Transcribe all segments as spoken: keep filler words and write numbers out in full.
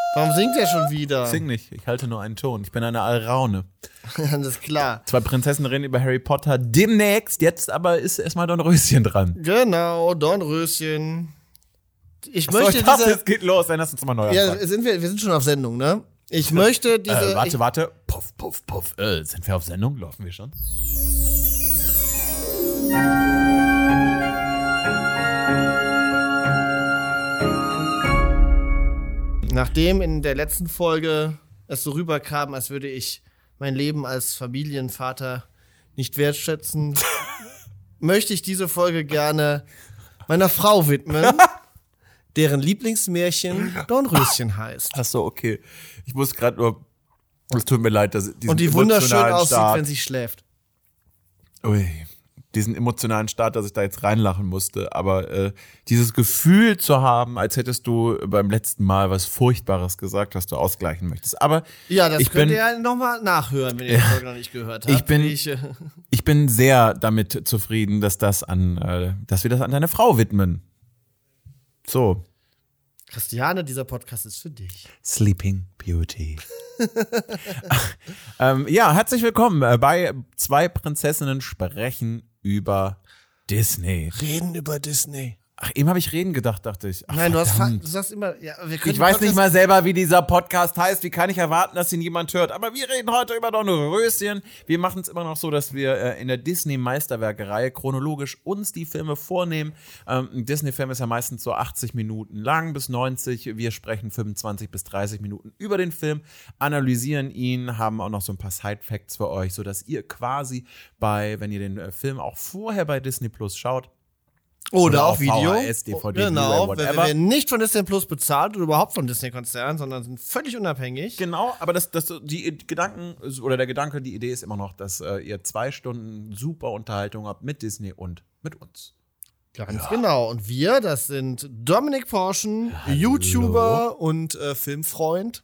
Warum singt er schon wieder? Ich sing nicht, ich halte nur einen Ton. Ich bin eine Alraune. Das ist klar. Zwei Prinzessinnen reden über Harry Potter demnächst. Jetzt aber ist erstmal Dornröschen dran. Genau, Dornröschen. Ich Achso, möchte ich dachte, diese... es geht los, dann lass uns mal neu Ja, anfangen. sind wir, wir sind schon auf Sendung, ne? Ich möchte diese... Äh, warte, ich, warte. Puff, puff, puff. Äh, sind wir auf Sendung? Laufen wir schon? Nachdem in der letzten Folge es so rüberkam, als würde ich mein Leben als Familienvater nicht wertschätzen, möchte ich diese Folge gerne meiner Frau widmen, deren Lieblingsmärchen Dornröschen heißt. Ach so, okay. Ich muss gerade nur, es tut mir leid, dass diesen Und die wunderschön emotionalen aussieht, Start, wenn sie schläft. ui, diesen emotionalen Start, dass ich da jetzt reinlachen musste, aber äh, dieses Gefühl zu haben, als hättest du beim letzten Mal was Furchtbares gesagt, was du ausgleichen möchtest. Aber Ja, das ich könnt bin, ihr ja nochmal nachhören, wenn ihr die Folge noch nicht gehört habt. ich bin- wie ich, äh, ich bin sehr damit zufrieden, dass das an, äh, dass wir das an deine Frau widmen. So. Christiane, dieser Podcast ist für dich. Sleeping Beauty. ähm, ja, herzlich willkommen äh, bei Zwei Prinzessinnen sprechen über Disney. Reden über Disney. Ach, eben habe ich reden gedacht, dachte ich. Ach, Nein, du, hast, verdammt. du sagst immer, ja, wir können Ich weiß Podcast- nicht mal selber, wie dieser Podcast heißt. Wie kann ich erwarten, dass ihn jemand hört? Aber wir reden heute über Dornröschen. Wir machen es immer noch so, dass wir äh, in der Disney-Meisterwerke-Reihe chronologisch uns die Filme vornehmen. Ähm, ein Disney-Film ist ja meistens so achtzig Minuten lang bis neunzig. Wir sprechen fünfundzwanzig bis dreißig Minuten über den Film, analysieren ihn, haben auch noch so ein paar Side-Facts für euch, sodass ihr quasi bei, wenn ihr den äh, Film auch vorher bei Disney Plus schaut, Oder Oder auf auf Video. V H S, D V D, genau, Blu-ray, wir whatever. werden nicht von Disney Plus bezahlt oder überhaupt von Disney-Konzernen, sondern sind völlig unabhängig. Genau, aber das, das, die Gedanken, oder der Gedanke, die Idee ist immer noch, dass äh, ihr zwei Stunden super Unterhaltung habt mit Disney und mit uns. Ganz genau. Und wir, das sind Dominik Porschen, YouTuber und äh, Filmfreund.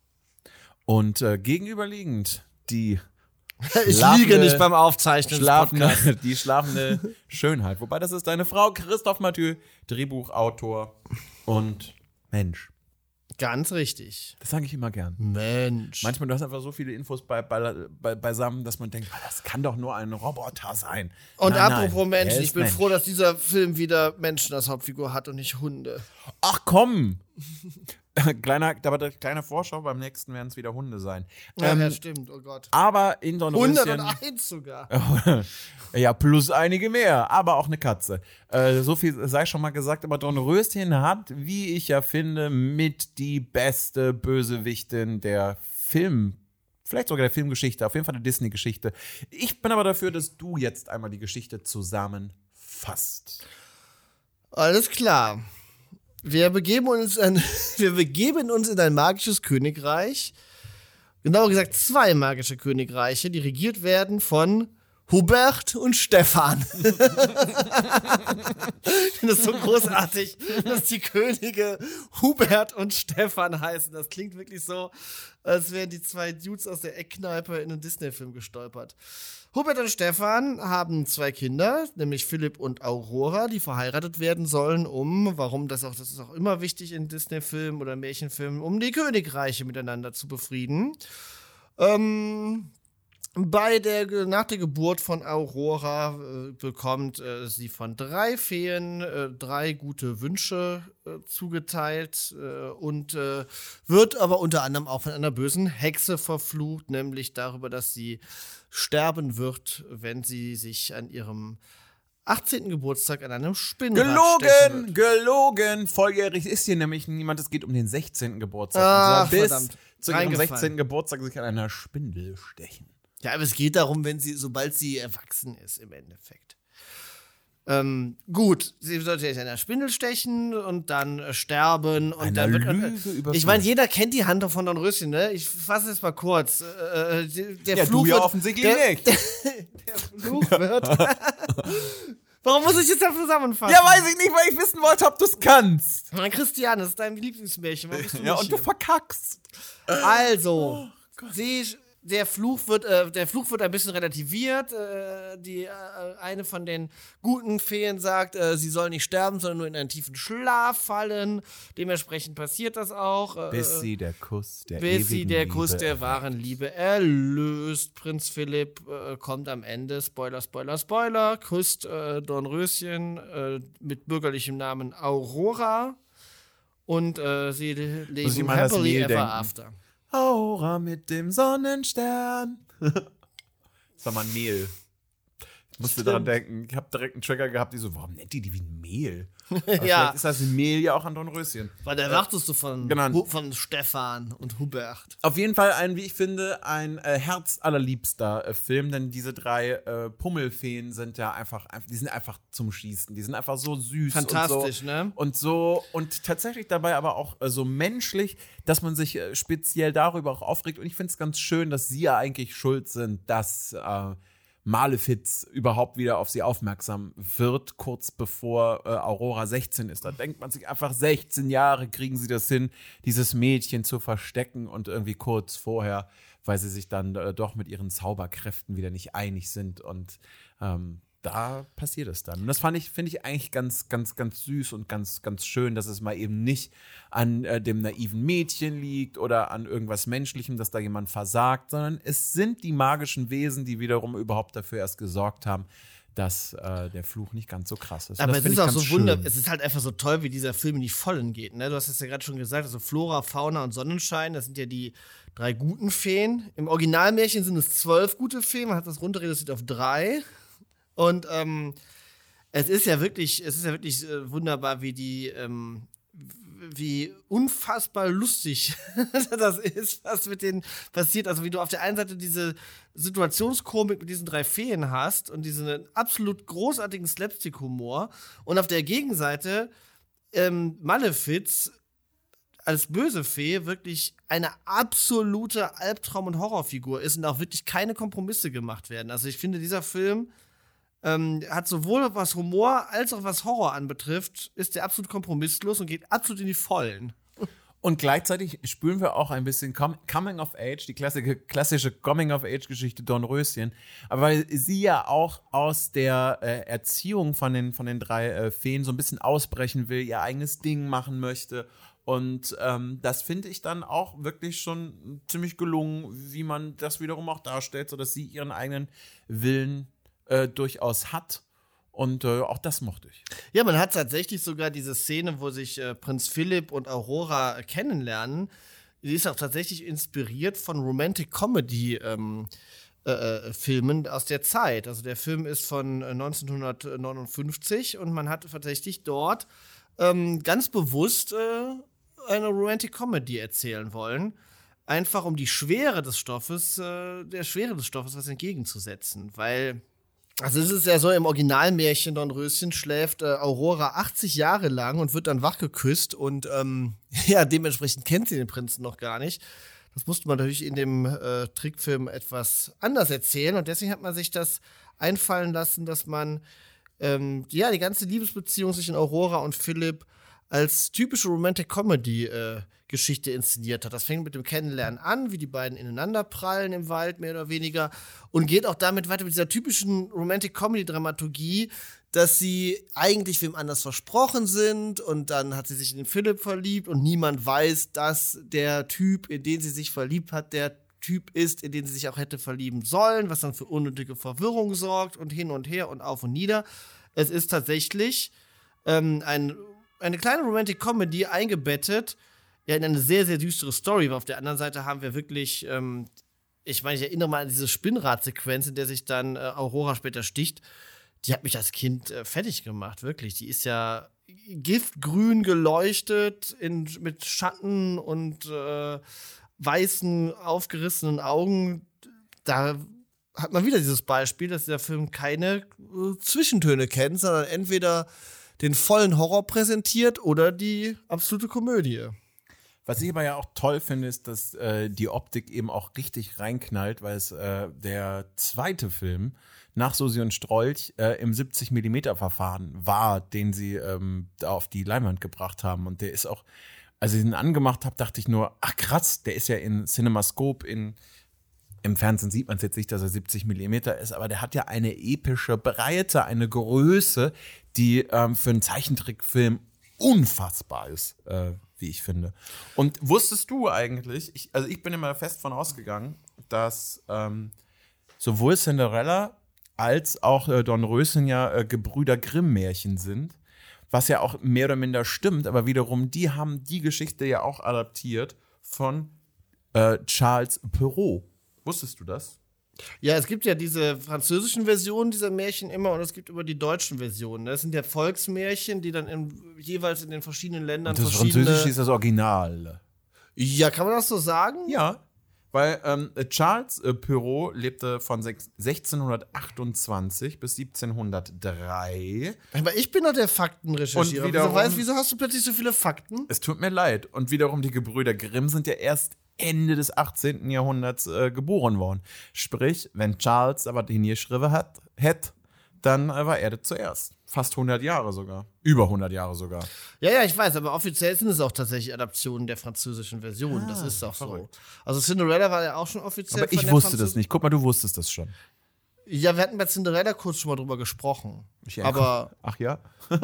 Und äh, gegenüberliegend die Ich Schlafende- liege nicht beim Aufzeichnen des Podcasts. schlafende, die schlafende Schönheit. Wobei, das ist deine Frau, Christoph Mathieu, Drehbuchautor und Mensch. Ganz richtig. Das sage ich immer gern. Mensch. Manchmal, du hast einfach so viele Infos bei, bei, bei, beisammen, dass man denkt, ah, das kann doch nur ein Roboter sein. Und Nein, apropos nein, Mensch, er ich ist bin Mensch. froh, dass dieser Film wieder Menschen als Hauptfigur hat und nicht Hunde. Ach komm! kleiner, aber kleine Vorschau, beim nächsten werden es wieder Hunde sein. Ja, Ähm, ja, stimmt, oh Gott. aber in Dornröschen, hunderteins sogar. ja, plus einige mehr, aber auch eine Katze. Äh, so viel sei schon mal gesagt, aber Dornröschen hat, wie ich ja finde, mit die beste Bösewichtin der Film, vielleicht sogar der Filmgeschichte, auf jeden Fall der Disney-Geschichte. Ich bin aber dafür, dass du jetzt einmal die Geschichte zusammenfasst. Alles klar. Wir begeben uns in, wir begeben uns in ein magisches Königreich. Genauer gesagt zwei magische Königreiche, die regiert werden von Hubert und Stefan. Ich finde es so großartig, dass die Könige Hubert und Stefan heißen. Das klingt wirklich so, als wären die zwei Dudes aus der Eckkneipe in einen Disney-Film gestolpert. Hubert und Stefan haben zwei Kinder, nämlich Philipp und Aurora, die verheiratet werden sollen, um, warum das auch, das ist auch immer wichtig in Disney-Filmen oder Märchenfilmen, um die Königreiche miteinander zu befrieden. Ähm, bei der, nach der Geburt von Aurora äh, bekommt äh, sie von drei Feen äh, drei gute Wünsche äh, zugeteilt äh, und äh, wird aber unter anderem auch von einer bösen Hexe verflucht, nämlich darüber, dass sie sterben wird, wenn sie sich an ihrem achtzehnten Geburtstag an einem Spinnrad stechen Gelogen, gelogen. Volljährig ist hier nämlich niemand. Es geht um den sechzehnten Geburtstag. Ah, Und zwar bis verdammt. zu ihrem Reingefallen. sechzehnten Geburtstag sich an einer Spindel stechen. Ja, aber es geht darum, wenn sie, sobald sie erwachsen ist, im Endeffekt. Ähm, gut, sie sollte sich an der Spindel stechen und dann äh, sterben und Einer dann wird. Lüge Äh, überführt. ich meine, jeder kennt die Hand von Dornröschen, ne? Ich fasse es mal kurz. Äh, äh, der der Ja, Fluch du ja wird, offensichtlich der, nicht. Der Fluch wird. Warum muss ich das denn zusammenfassen? Ja, weiß ich nicht, weil ich wissen wollte, ob du es kannst. Mein Christian, das ist dein Lieblingsmärchen. Warum bist du Ja, nicht und du hier? verkackst. Also, sie der Fluch wird, äh, der Fluch wird ein bisschen relativiert. Äh, die äh, eine von den guten Feen sagt, äh, sie soll nicht sterben, sondern nur in einen tiefen Schlaf fallen. Dementsprechend passiert das auch. Äh, bis sie der Kuss der bis sie der ewigen Kuss Liebe der erfährt. wahren Liebe erlöst. Prinz Philipp äh, kommt am Ende, Spoiler, Spoiler, Spoiler, küsst äh, Dornröschen äh, mit bürgerlichem Namen Aurora und äh, sie Muss ich leben mal an das happily Mehl ever denken. after. Aura mit dem Sonnenstern. Das war mal ein Mehl. Ich musste Stimmt. daran denken, ich habe direkt einen Trigger gehabt, die so, warum nennt die die wie ein Mehl? Aber Ja, vielleicht ist das Mehl ja auch an Dornröschen. weil da dachtest du von, Genau. Hu- von Stefan und Hubert. Auf jeden Fall ein, wie ich finde, ein äh, herzallerliebster äh, Film, denn diese drei äh, Pummelfeen sind ja einfach, einfach, die sind einfach zum Schießen. Die sind einfach so süß Fantastisch, und so, ne? und so und tatsächlich dabei aber auch äh, so menschlich, dass man sich äh, speziell darüber auch aufregt. Und ich finde es ganz schön, dass sie ja eigentlich schuld sind, dass äh, Malefiz überhaupt wieder auf sie aufmerksam wird, kurz bevor äh, Aurora sechzehn ist. Da denkt man sich einfach, sechzehn Jahre kriegen sie das hin, dieses Mädchen zu verstecken und irgendwie kurz vorher, weil sie sich dann äh, doch mit ihren Zauberkräften wieder nicht einig sind und ähm, da passiert es dann. Und das fand ich, finde ich eigentlich ganz, ganz, ganz süß und ganz, ganz schön, dass es mal eben nicht an äh, dem naiven Mädchen liegt oder an irgendwas Menschlichem, dass da jemand versagt, sondern es sind die magischen Wesen, die wiederum überhaupt dafür erst gesorgt haben, dass äh, der Fluch nicht ganz so krass ist. Und Aber das es find ist ich auch ganz so schön. wunderbar, es ist halt einfach so toll, wie dieser Film in die Vollen geht. Ne? Du hast es ja gerade schon gesagt, also Flora, Fauna und Sonnenschein, das sind ja die drei guten Feen. Im Originalmärchen sind es zwölf gute Feen, man hat das runter reduziert auf drei. Und ähm, es ist ja wirklich, es ist ja wirklich äh, wunderbar, wie die, ähm, wie unfassbar lustig das ist, was mit denen passiert. Also wie du auf der einen Seite diese Situationskomik mit diesen drei Feen hast und diesen absolut großartigen Slapstick-Humor und auf der Gegenseite ähm, Malefiz als böse Fee wirklich eine absolute Albtraum- und Horrorfigur ist und auch wirklich keine Kompromisse gemacht werden. Also ich finde, dieser Film ähm, hat sowohl was Humor als auch was Horror anbetrifft, ist der absolut kompromisslos und geht absolut in die Vollen. Und gleichzeitig spüren wir auch ein bisschen Com- Coming of Age, die klassische, klassische Coming of Age-Geschichte Dornröschen. Aber weil sie ja auch aus der äh, Erziehung von den, von den drei äh, Feen so ein bisschen ausbrechen will, ihr eigenes Ding machen möchte. Und ähm, das finde ich dann auch wirklich schon ziemlich gelungen, wie man das wiederum auch darstellt, sodass sie ihren eigenen Willen äh, durchaus hat. Und äh, auch das mochte ich. Ja, man hat tatsächlich sogar diese Szene, wo sich äh, Prinz Philipp und Aurora kennenlernen. Die ist auch tatsächlich inspiriert von Romantic Comedy ähm, äh, äh, Filmen aus der Zeit. Also der Film ist von äh, neunzehnhundertneunundfünfzig und man hat tatsächlich dort ähm, ganz bewusst äh, eine Romantic Comedy erzählen wollen. Einfach um die Schwere des Stoffes, äh, der Schwere des Stoffes was entgegenzusetzen. Weil Also es ist ja so, im Originalmärchen Dornröschen schläft äh, Aurora achtzig Jahre lang und wird dann wach geküsst und ähm, ja, dementsprechend kennt sie den Prinzen noch gar nicht. Das musste man natürlich in dem äh, Trickfilm etwas anders erzählen und deswegen hat man sich das einfallen lassen, dass man ähm, ja, die ganze Liebesbeziehung zwischen Aurora und Philipp als typische Romantic Comedy äh, Geschichte inszeniert hat. Das fängt mit dem Kennenlernen an, wie die beiden ineinander prallen im Wald, mehr oder weniger, und geht auch damit weiter mit dieser typischen Romantic Comedy Dramaturgie, dass sie eigentlich wem anders versprochen sind und dann hat sie sich in den Philipp verliebt und niemand weiß, dass der Typ, in den sie sich verliebt hat, der Typ ist, in den sie sich auch hätte verlieben sollen, was dann für unnötige Verwirrung sorgt und hin und her und auf und nieder. Es ist tatsächlich ähm, ein, eine kleine Romantic Comedy eingebettet, ja, in eine sehr, sehr düstere Story. Aber auf der anderen Seite haben wir wirklich, ähm, ich meine, ich erinnere mal an diese Spinnradsequenz, in der sich dann äh, Aurora später sticht. Die hat mich als Kind äh, fertig gemacht, wirklich. Die ist ja giftgrün geleuchtet in, mit Schatten und äh, weißen, aufgerissenen Augen. Da hat man wieder dieses Beispiel, dass dieser Film keine äh, Zwischentöne kennt, sondern entweder den vollen Horror präsentiert oder die absolute Komödie. Was ich aber ja auch toll finde, ist, dass äh, die Optik eben auch richtig reinknallt, weil es äh, der zweite Film nach Susi und Strolch äh, im siebzig Millimeter Verfahren war, den sie ähm, da auf die Leinwand gebracht haben. Und der ist auch, als ich ihn angemacht habe, dachte ich nur, ach krass, der ist ja in CinemaScope in im Fernsehen sieht man es jetzt nicht, dass er siebzig Millimeter ist, aber der hat ja eine epische Breite, eine Größe, die ähm, für einen Zeichentrickfilm unfassbar ist, äh, wie ich finde. Und wusstest du eigentlich, ich, also ich bin immer fest von ausgegangen, dass ähm, sowohl Cinderella als auch äh, Dornröschen ja äh, Gebrüder Grimm-Märchen sind, was ja auch mehr oder minder stimmt, aber wiederum, die haben die Geschichte ja auch adaptiert von äh, Charles Perrault. Wusstest du das? Ja, es gibt ja diese französischen Versionen dieser Märchen immer und es gibt immer die deutschen Versionen. Das sind ja Volksmärchen, die dann in, jeweils in den verschiedenen Ländern Und das verschiedene... Französische ist das Original. Ja, kann man das so sagen? Ja, weil ähm, Charles äh, Perrault lebte von sechzehnhundertachtundzwanzig bis siebzehnhundertdrei. Aber ich bin doch der Faktenrecherchierer. Und wiederum- Wieso, weißt, wieso hast du plötzlich so viele Fakten? Es tut mir leid. Und wiederum die Gebrüder Grimm sind ja erst Ende des achtzehnten. Jahrhunderts äh, geboren worden. Sprich, wenn Charles aber den geschrieben hat, hätte, dann äh, war er das zuerst. Fast hundert Jahre sogar. Über hundert Jahre sogar. Ja, ja, ich weiß, aber offiziell sind es auch tatsächlich Adaptionen der französischen Version. Ah, das ist doch verrückt. so. Also Cinderella war ja auch schon offiziell Aber ich von der wusste Französ- das nicht. Guck mal, du wusstest das schon. Ja, wir hatten bei Cinderella kurz schon mal drüber gesprochen. Ich aber Ach ja?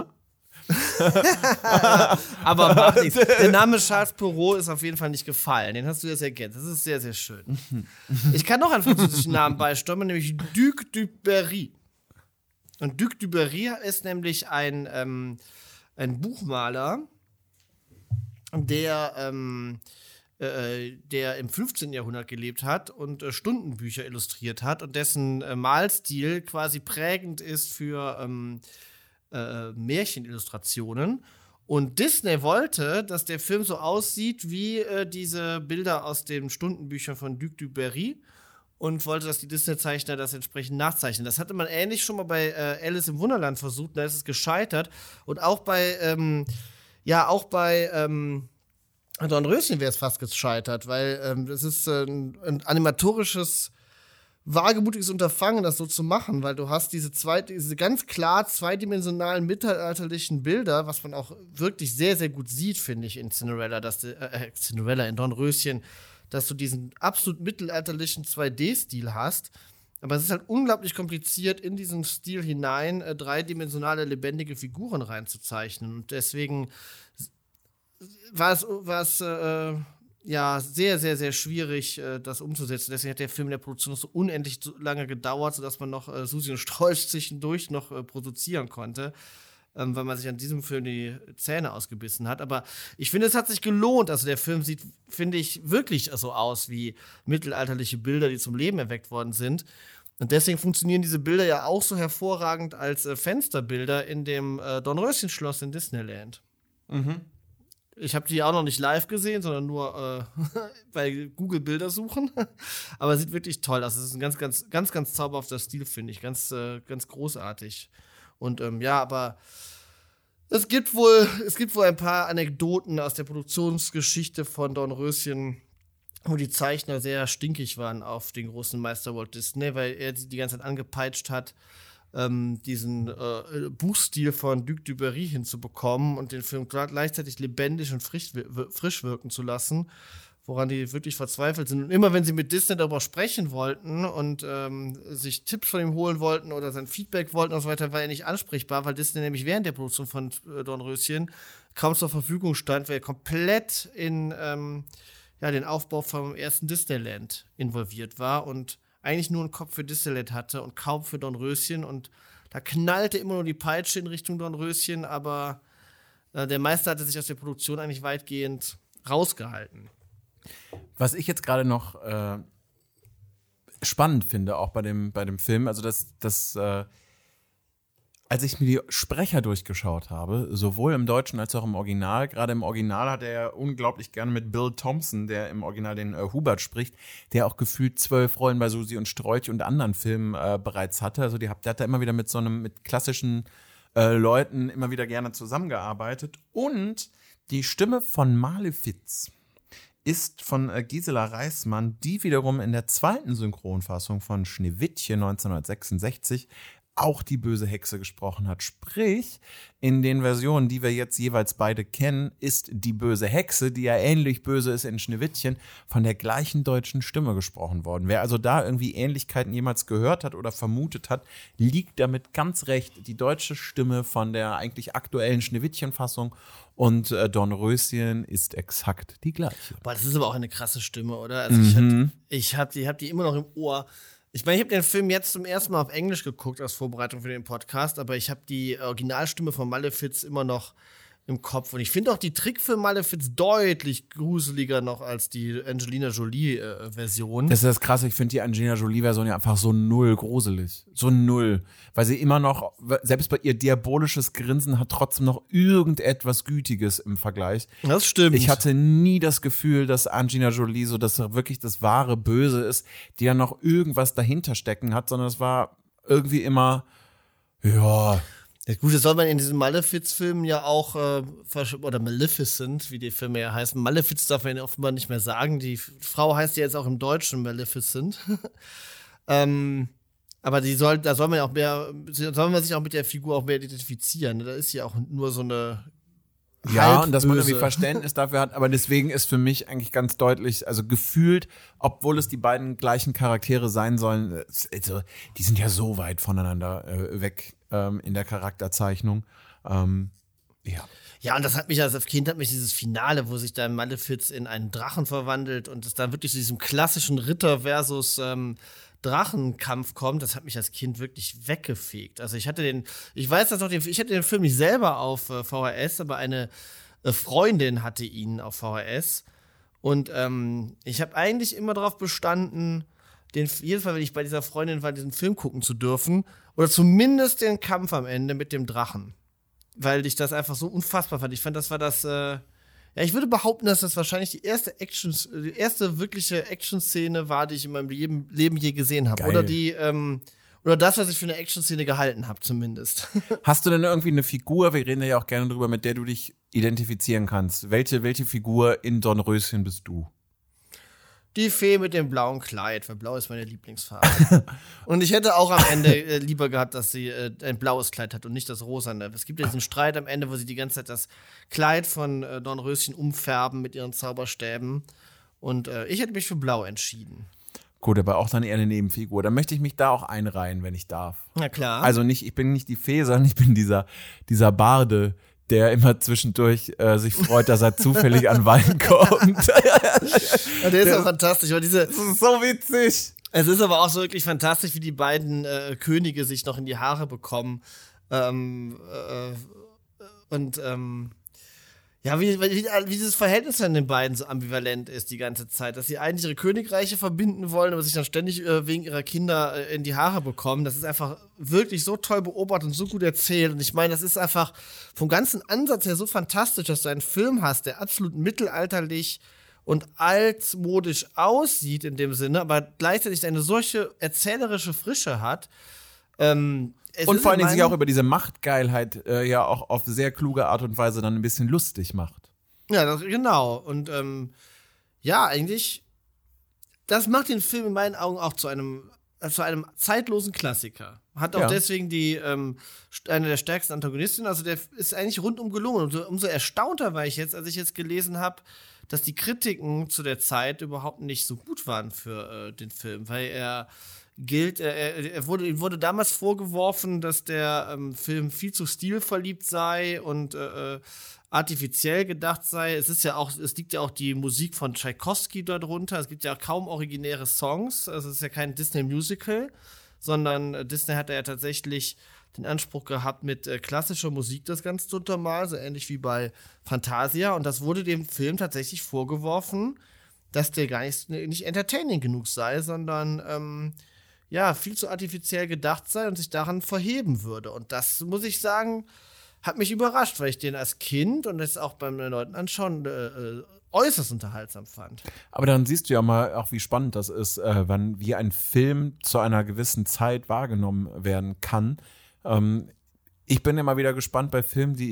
aber macht nichts. Der Name Charles Perrault ist auf jeden Fall nicht gefallen. Den hast du jetzt ergänzt. Das ist sehr, sehr schön. Ich kann noch einen französischen Namen beisteuern, nämlich Duc du Berry. Und Duc du Berry ist nämlich ein, ähm, ein Buchmaler, der, ähm, äh, der im fünfzehnten. Jahrhundert gelebt hat und äh, Stundenbücher illustriert hat und dessen äh, Malstil quasi prägend ist für ähm, äh, Märchenillustrationen. Und Disney wollte, dass der Film so aussieht wie äh, diese Bilder aus den Stundenbüchern von Duc du Berry. Und wollte, dass die Disney-Zeichner das entsprechend nachzeichnen. Das hatte man ähnlich schon mal bei äh, Alice im Wunderland versucht, da ist es gescheitert. Und auch bei, ähm, ja, auch bei ähm, Dornröschen wäre es fast gescheitert, weil ähm, das ist äh, ein, ein animatorisches, wagemutiges Unterfangen, das so zu machen, weil du hast diese, zwei, diese ganz klar zweidimensionalen mittelalterlichen Bilder, was man auch wirklich sehr, sehr gut sieht, finde ich, in Cinderella, dass die, äh, Cinderella, in Dornröschen, dass du diesen absolut mittelalterlichen zwei D-Stil hast. Aber es ist halt unglaublich kompliziert, in diesen Stil hinein äh, dreidimensionale, lebendige Figuren reinzuzeichnen. Und deswegen war es, war es äh, ja, sehr, sehr, sehr schwierig, äh, das umzusetzen. Deswegen hat der Film in der Produktion noch so unendlich so lange gedauert, sodass man noch äh, Susi und Strolch zwischendurch noch äh, produzieren konnte. Ähm, weil man sich an diesem Film die Zähne ausgebissen hat. Aber ich finde, es hat sich gelohnt. Also der Film sieht, finde ich, wirklich so aus wie mittelalterliche Bilder, die zum Leben erweckt worden sind. Und deswegen funktionieren diese Bilder ja auch so hervorragend als äh, Fensterbilder in dem äh, Dornröschen-Schloss in Disneyland. Mhm. Ich habe die auch noch nicht live gesehen, sondern nur äh, bei Google Bilder suchen. Aber es sieht wirklich toll aus. Es ist ein ganz, ganz, ganz, ganz zauberhafter Stil, finde ich. Ganz, äh, ganz großartig. Und ähm, ja, aber es gibt wohl, es gibt wohl ein paar Anekdoten aus der Produktionsgeschichte von Dornröschen, wo die Zeichner sehr stinkig waren auf den großen Meister Walt Disney, weil er sie die ganze Zeit angepeitscht hat, ähm, diesen äh, Buchstil von Duc du Berry hinzubekommen und den Film gleichzeitig lebendig und frisch, frisch wirken zu lassen, woran die wirklich verzweifelt sind. Und immer wenn sie mit Disney darüber sprechen wollten und ähm, sich Tipps von ihm holen wollten oder sein Feedback wollten und so weiter, war er nicht ansprechbar, weil Disney nämlich während der Produktion von äh, Dornröschen kaum zur Verfügung stand, weil er komplett in ähm, ja, den Aufbau vom ersten Disneyland involviert war und eigentlich nur einen Kopf für Disneyland hatte und kaum für Dornröschen. Und da knallte immer nur die Peitsche in Richtung Dornröschen, aber äh, der Meister hatte sich aus der Produktion eigentlich weitgehend rausgehalten. Was ich jetzt gerade noch äh, spannend finde, auch bei dem, bei dem Film, also das, das äh, als ich mir die Sprecher durchgeschaut habe, sowohl im Deutschen als auch im Original, gerade im Original hat er ja unglaublich gerne mit Bill Thompson, der im Original den äh, Hubert spricht, der auch gefühlt zwölf Rollen bei Susi und Strolch und anderen Filmen äh, bereits hatte. Also die hat, der hat da immer wieder mit so einem, mit klassischen äh, Leuten immer wieder gerne zusammengearbeitet. Und die Stimme von Malefiz ist von äh, Gisela Reismann, die wiederum in der zweiten Synchronfassung von Schneewittchen neunzehnhundertsechsundsechzig auch die böse Hexe gesprochen hat. Sprich, in den Versionen, die wir jetzt jeweils beide kennen, ist die böse Hexe, die ja ähnlich böse ist in Schneewittchen, von der gleichen deutschen Stimme gesprochen worden. Wer also da irgendwie Ähnlichkeiten jemals gehört hat oder vermutet hat, liegt damit ganz recht. Die deutsche Stimme von der eigentlich aktuellen Schneewittchen-Fassung und äh, Dornröschen ist exakt die gleiche. Boah, das ist aber auch eine krasse Stimme, oder? Also ich Mhm. hab, ich hab die, hab die immer noch im Ohr. Ich meine, ich habe den Film jetzt zum ersten Mal auf Englisch geguckt als Vorbereitung für den Podcast, aber ich habe die Originalstimme von Malefiz immer noch im Kopf. Und ich finde auch die Trickfilm Malefiz deutlich gruseliger noch als die Angelina Jolie-Version. Das ist das Krasse, ich finde die Angelina Jolie-Version ja einfach so null gruselig. So null. Weil sie immer noch, selbst bei ihr diabolisches Grinsen hat trotzdem noch irgendetwas Gütiges im Vergleich. Das stimmt. Ich hatte nie das Gefühl, dass Angelina Jolie so das wirklich das wahre Böse ist, die dann noch irgendwas dahinter stecken hat, sondern es war irgendwie immer, ja. Ja, gut, das soll man in diesen Malefiz-Filmen ja auch, äh, versch- oder Maleficent, wie die Filme ja heißen. Malefiz darf man ja offenbar nicht mehr sagen. Die F- Frau heißt ja jetzt auch im Deutschen Maleficent. ähm, aber die soll, da soll man ja auch mehr, soll man sich auch mit der Figur auch mehr identifizieren. Da ist ja auch nur so eine Ja, und dass man halbböse- irgendwie Verständnis dafür hat, aber deswegen ist für mich eigentlich ganz deutlich, also gefühlt, obwohl es die beiden gleichen Charaktere sein sollen, es- also, die sind ja so weit voneinander äh, weg ähm, in der Charakterzeichnung. Ähm, ja. Ja, und das hat mich als Kind, hat mich dieses Finale, wo sich dann Malefiz in einen Drachen verwandelt und es dann wirklich zu diesem klassischen Ritter versus ähm, Drachenkampf kommt, das hat mich als Kind wirklich weggefegt. Also ich hatte den, ich weiß das noch, den, ich hatte den Film nicht selber auf äh, V H S, aber eine äh, Freundin hatte ihn auf V H S. Und ähm, ich habe eigentlich immer darauf bestanden, den, jedes Mal, wenn ich bei dieser Freundin war, diesen Film gucken zu dürfen, oder zumindest den Kampf am Ende mit dem Drachen. Weil ich das einfach so unfassbar fand. Ich fand, das war das, äh, ja, ich würde behaupten, dass das wahrscheinlich die erste Action, die erste wirkliche Action-Szene war, die ich in meinem Leben, Leben je gesehen habe. Geil. Oder die, ähm, oder das, was ich für eine Action-Szene gehalten habe, zumindest. Hast du denn irgendwie eine Figur, wir reden ja auch gerne drüber, mit der du dich identifizieren kannst? Welche, welche Figur in Dornröschen bist du? Die Fee mit dem blauen Kleid, weil blau ist meine Lieblingsfarbe. Und ich hätte auch am Ende äh, lieber gehabt, dass sie äh, ein blaues Kleid hat und nicht das rosane. Es gibt ja diesen Streit am Ende, wo sie die ganze Zeit das Kleid von äh, Dornröschen umfärben mit ihren Zauberstäben. Und äh, ich hätte mich für blau entschieden. Gut, aber auch dann eher eine Nebenfigur. Dann möchte ich mich da auch einreihen, wenn ich darf. Na klar. Also nicht, ich bin nicht die Fee, sondern ich bin dieser, dieser Barde, der immer zwischendurch äh, sich freut, dass er zufällig an Wein kommt. Ja, der ist auch fantastisch, weil diese. Das ist so witzig. Es ist aber auch so wirklich fantastisch, wie die beiden äh, Könige sich noch in die Haare bekommen. Ähm, äh, und ähm, ja, wie, wie, wie dieses Verhältnis von den beiden so ambivalent ist die ganze Zeit, dass sie eigentlich ihre Königreiche verbinden wollen, aber sich dann ständig äh, wegen ihrer Kinder äh, in die Haare bekommen. Das ist einfach wirklich so toll beobachtet und so gut erzählt. Und ich meine, das ist einfach vom ganzen Ansatz her so fantastisch, dass du einen Film hast, der absolut mittelalterlich und altmodisch aussieht in dem Sinne, aber gleichzeitig eine solche erzählerische Frische hat. Ähm, es Und ist vor allen in Dingen sich meinen- auch über diese Machtgeilheit äh, ja auch auf sehr kluge Art und Weise dann ein bisschen lustig macht. Ja, das, genau. Und ähm, ja, eigentlich, das macht den Film in meinen Augen auch zu einem, äh, zu einem zeitlosen Klassiker. Hat auch Ja. deswegen die ähm, st- eine der stärksten Antagonistinnen. Also der ist eigentlich rundum gelungen. Und so, umso erstaunter war ich jetzt, als ich jetzt gelesen habe, dass die Kritiken zu der Zeit überhaupt nicht so gut waren für äh, den Film, weil er gilt, er, er er wurde, ihm wurde damals vorgeworfen, dass der ähm, Film viel zu stilverliebt sei und äh, artifiziell gedacht sei. Es ist ja auch, es liegt ja auch die Musik von Tchaikovsky darunter. Es gibt ja kaum originäre Songs. Also es ist ja kein Disney-Musical, sondern äh, Disney hat ja tatsächlich den Anspruch gehabt, mit äh, klassischer Musik das Ganze zu untermalen, so ähnlich wie bei Fantasia. Und das wurde dem Film tatsächlich vorgeworfen, dass der gar nicht, nicht entertaining genug sei, sondern ähm, ja, viel zu artifiziell gedacht sei und sich daran verheben würde. Und das, muss ich sagen, hat mich überrascht, weil ich den als Kind und jetzt auch beim erneuten Anschauen äh, äh, äußerst unterhaltsam fand. Aber dann siehst du ja mal auch, wie spannend das ist, äh, wann wie ein Film zu einer gewissen Zeit wahrgenommen werden kann. Ähm, ich bin immer wieder gespannt bei Filmen, die ich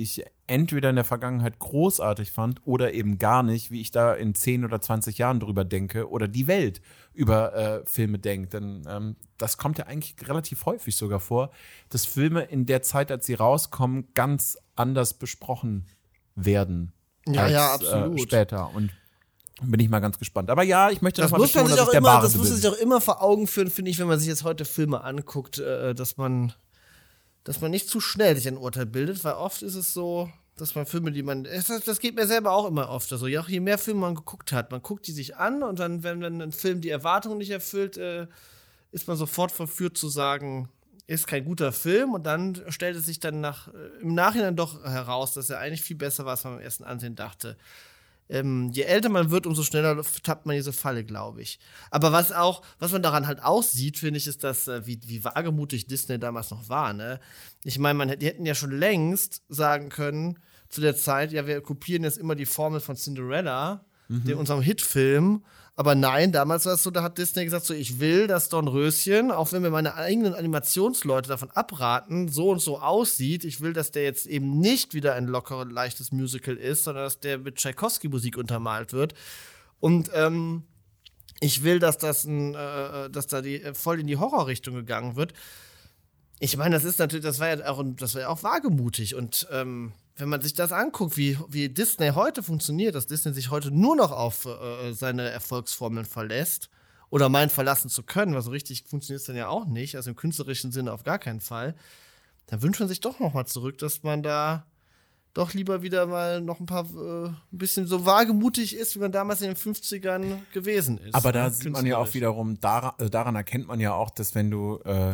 entweder in der Vergangenheit großartig fand oder eben gar nicht, wie ich da in zehn oder zwanzig Jahren drüber denke oder die Welt über äh, Filme denkt. Denn ähm, das kommt ja eigentlich relativ häufig sogar vor, dass Filme in der Zeit, als sie rauskommen, ganz anders besprochen werden Ja, als ja, absolut. Äh, später. Und bin ich mal ganz gespannt. Aber ja, ich möchte Das noch mal muss man betonen, sich dass auch ich der immer, Wahre das muss man bin. sich auch immer vor Augen führen, finde ich, wenn man sich jetzt heute Filme anguckt, äh, dass man, dass man nicht zu schnell sich ein Urteil bildet, weil oft ist es so, dass man Filme, die man, das, das geht mir selber auch immer oft so, ja, je mehr Filme man geguckt hat, man guckt die sich an und dann, wenn dann ein Film die Erwartungen nicht erfüllt, äh, ist man sofort verführt zu sagen, ist kein guter Film und dann stellt es sich dann nach, äh, im Nachhinein doch heraus, dass er eigentlich viel besser war, als man beim ersten Ansehen dachte. Ähm, je älter man wird, umso schneller tappt man diese Falle, glaube ich. Aber was auch, was man daran halt auch sieht, finde ich, ist, dass, äh, wie, wie wagemutig Disney damals noch war, ne? Ich meine, man, die hätten ja schon längst sagen können, zu der Zeit, ja, wir kopieren jetzt immer die Formel von Cinderella, mhm. in unserem Hitfilm. Aber nein, damals war es so, da hat Disney gesagt, so, ich will, dass Dornröschen, auch wenn mir meine eigenen Animationsleute davon abraten, so und so aussieht, ich will, dass der jetzt eben nicht wieder ein lockeres, leichtes Musical ist, sondern dass der mit Tschaikowski-Musik untermalt wird. Und ähm, ich will, dass das ein, äh, dass da die, voll in die Horrorrichtung gegangen wird. Ich meine, das ist natürlich, das war ja auch, das war ja auch wagemutig. Und ähm, wenn man sich das anguckt, wie, wie Disney heute funktioniert, dass Disney sich heute nur noch auf äh, seine Erfolgsformeln verlässt oder meint, verlassen zu können, was so richtig funktioniert es dann ja auch nicht, also im künstlerischen Sinne auf gar keinen Fall, dann wünscht man sich doch noch mal zurück, dass man da doch lieber wieder mal noch ein paar, äh, ein bisschen so wagemutig ist, wie man damals in den fünfzigern gewesen ist. Aber da sieht man ja auch wiederum, daran, äh, daran erkennt man ja auch, dass wenn du äh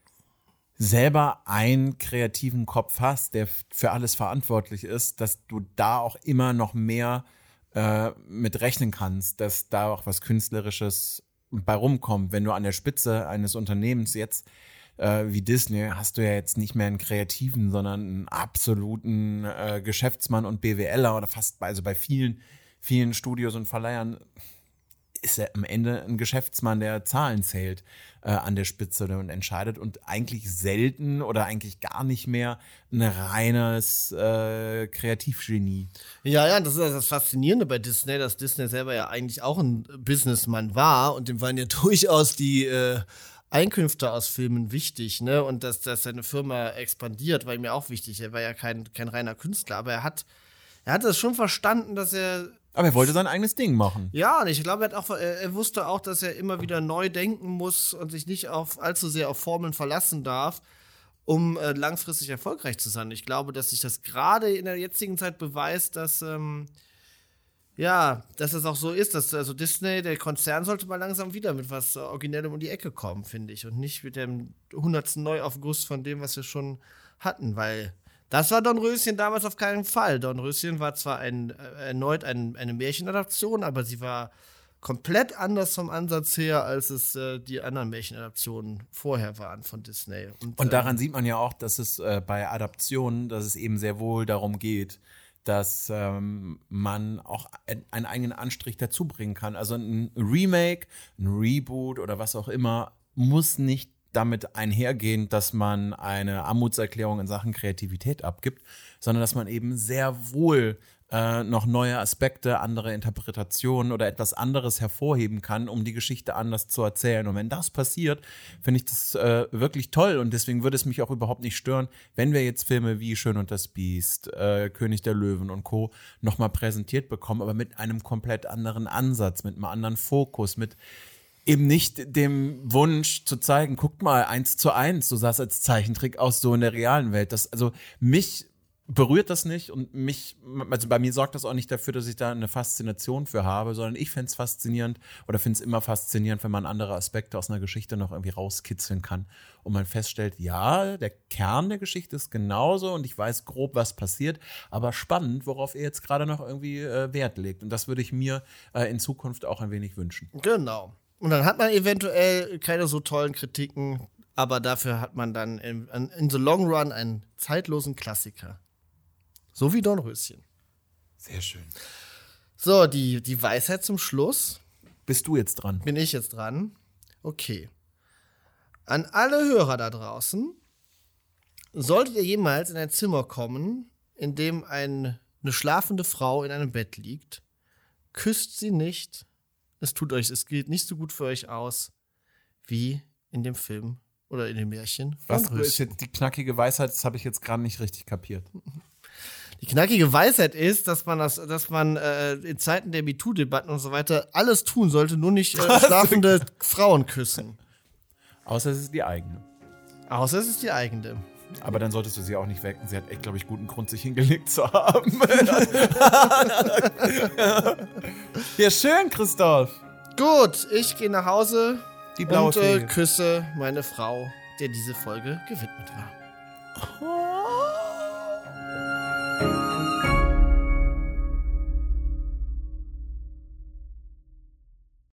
selber einen kreativen Kopf hast, der für alles verantwortlich ist, dass du da auch immer noch mehr äh, mit rechnen kannst, dass da auch was Künstlerisches bei rumkommt. Wenn du an der Spitze eines Unternehmens jetzt äh, wie Disney, hast du ja jetzt nicht mehr einen Kreativen, sondern einen absoluten äh, Geschäftsmann und BWLer oder fast bei, also bei vielen, vielen Studios und Verleihern ist er am Ende ein Geschäftsmann, der Zahlen zählt äh, an der Spitze und entscheidet und eigentlich selten oder eigentlich gar nicht mehr ein reines äh, Kreativgenie. Ja, ja, das ist das Faszinierende bei Disney, dass Disney selber ja eigentlich auch ein Businessmann war und dem waren ja durchaus die äh, Einkünfte aus Filmen wichtig, ne? Und dass, dass seine Firma expandiert, war ihm ja auch wichtig. Er war ja kein, kein reiner Künstler, aber er hat, er hat das schon verstanden, dass er Aber er wollte sein eigenes Ding machen. Ja, und ich glaube, er, hat auch, er, er wusste auch, dass er immer wieder neu denken muss und sich nicht auf, allzu sehr auf Formeln verlassen darf, um äh, langfristig erfolgreich zu sein. Ich glaube, dass sich das gerade in der jetzigen Zeit beweist, dass ähm, ja, dass es auch so ist, dass also Disney, der Konzern, sollte mal langsam wieder mit was äh, Originellem um die Ecke kommen, finde ich. Und nicht mit dem hundertsten Neuaufguss von dem, was wir schon hatten, weil das war Dornröschen damals auf keinen Fall. Dornröschen war zwar ein, äh, erneut ein, eine Märchenadaption, aber sie war komplett anders vom Ansatz her, als es äh, die anderen Märchenadaptionen vorher waren von Disney. Und, Und daran ähm, sieht man ja auch, dass es äh, bei Adaptionen, dass es eben sehr wohl darum geht, dass ähm, man auch ein, einen eigenen Anstrich dazu bringen kann. Also ein Remake, ein Reboot oder was auch immer muss nicht damit einhergehen, dass man eine Armutserklärung in Sachen Kreativität abgibt, sondern dass man eben sehr wohl äh, noch neue Aspekte, andere Interpretationen oder etwas anderes hervorheben kann, um die Geschichte anders zu erzählen. Und wenn das passiert, finde ich das äh, wirklich toll. Und deswegen würde es mich auch überhaupt nicht stören, wenn wir jetzt Filme wie Schön und das Biest, äh, König der Löwen und Co. nochmal präsentiert bekommen, aber mit einem komplett anderen Ansatz, mit einem anderen Fokus, mit eben nicht dem Wunsch zu zeigen, guckt mal, eins zu eins, so sah es als Zeichentrick aus, so in der realen Welt. Das, also mich berührt das nicht und mich, also bei mir sorgt das auch nicht dafür, dass ich da eine Faszination für habe, sondern ich fände es faszinierend oder finde es immer faszinierend, wenn man andere Aspekte aus einer Geschichte noch irgendwie rauskitzeln kann und man feststellt, ja, der Kern der Geschichte ist genauso und ich weiß grob, was passiert, aber spannend, worauf er jetzt gerade noch irgendwie äh, Wert legt. Und das würde ich mir äh, in Zukunft auch ein wenig wünschen. Genau. Und dann hat man eventuell keine so tollen Kritiken, aber dafür hat man dann in, in the long run einen zeitlosen Klassiker. So wie Dornröschen. Sehr schön. So, die, die Weisheit zum Schluss. Bist du jetzt dran? Bin ich jetzt dran? Okay. An alle Hörer da draußen, solltet ihr jemals in ein Zimmer kommen, in dem ein, eine schlafende Frau in einem Bett liegt. Küsst sie nicht. Es tut euch, es geht nicht so gut für euch aus, wie in dem Film oder in dem Märchen. Was ist jetzt die knackige Weisheit? Das habe ich jetzt gerade nicht richtig kapiert. Die knackige Weisheit ist, dass man das, dass man äh, in Zeiten der MeToo-Debatten und so weiter alles tun sollte, nur nicht äh, schlafende Frauen küssen. Außer es ist die eigene. Außer es ist die eigene. Aber dann solltest du sie auch nicht wecken. Sie hat echt, glaube ich, guten Grund, sich hingelegt zu haben. Ja, schön, Christoph. Gut, ich gehe nach Hause Die blaue und äh, Fee. küsse meine Frau, der diese Folge gewidmet war.